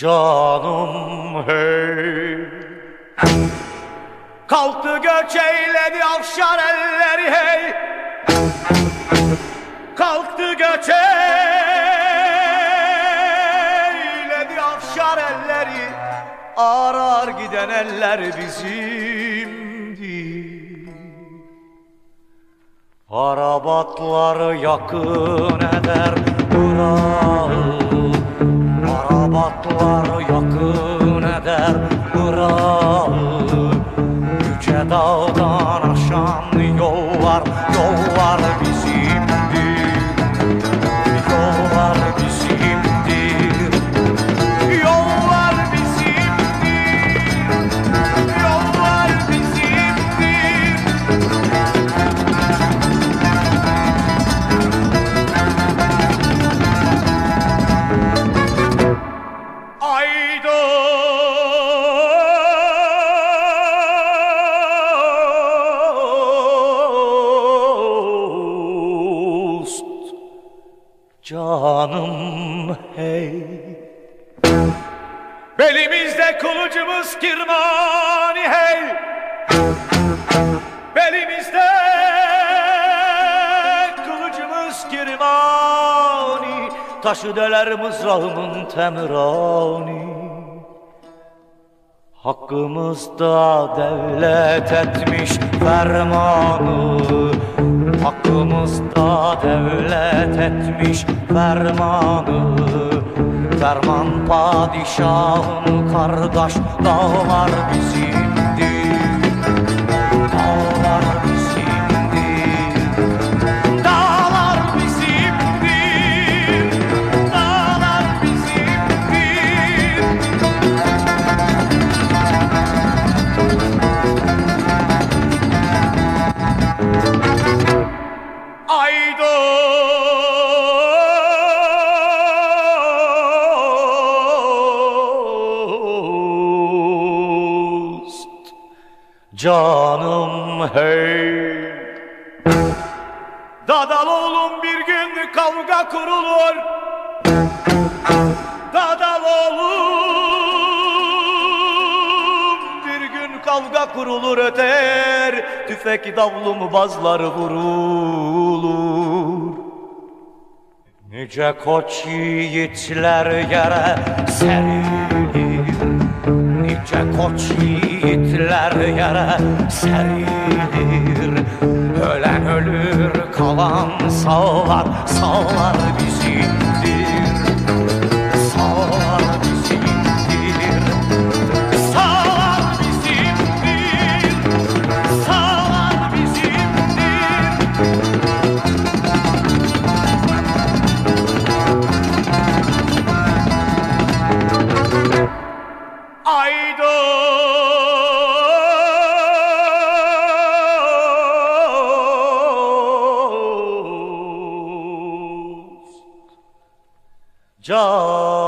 Canım hey. Kalktı göç eyledi afşar elleri hey. Kalktı göç eyledi afşar elleri. Arar giden eller bizimdi. Arabatları yakın eder Irak'ı. Arabatlar yakın eder Irak'ı. Yüce dağdan aşan yollar, yollar bizimdir. Yollar bizimdir. Yollar bizimdir. Yollar bizimdir. Canım hey. Belimizde kılıcımız kirmani hey. Belimizde kılıcımız kirmani. Taşı deler mızrağımın temirani. Hakkımızda devlet etmiş fermanı. Hakkımızda devlet etmiş fermanı. Ferman padişahın kardeş dağlar bizimdir. Dağlar bizimdir. Dağlar bizimdir. Dağlar bizimdir. Canım hey. Dadal oğlum bir gün kavga kurulur. Dadal oğlum bir gün kavga kurulur öter. Tüfek davlum bazları vurulur. Nice koç yiğitler yere serilir. Nice koç yiğitler yere serilir. Ölen ölür kalan sağlar, sağlar bizimdir. Sağlar bizimdir. Sağlar bizimdir. Sağlar bizimdir. Can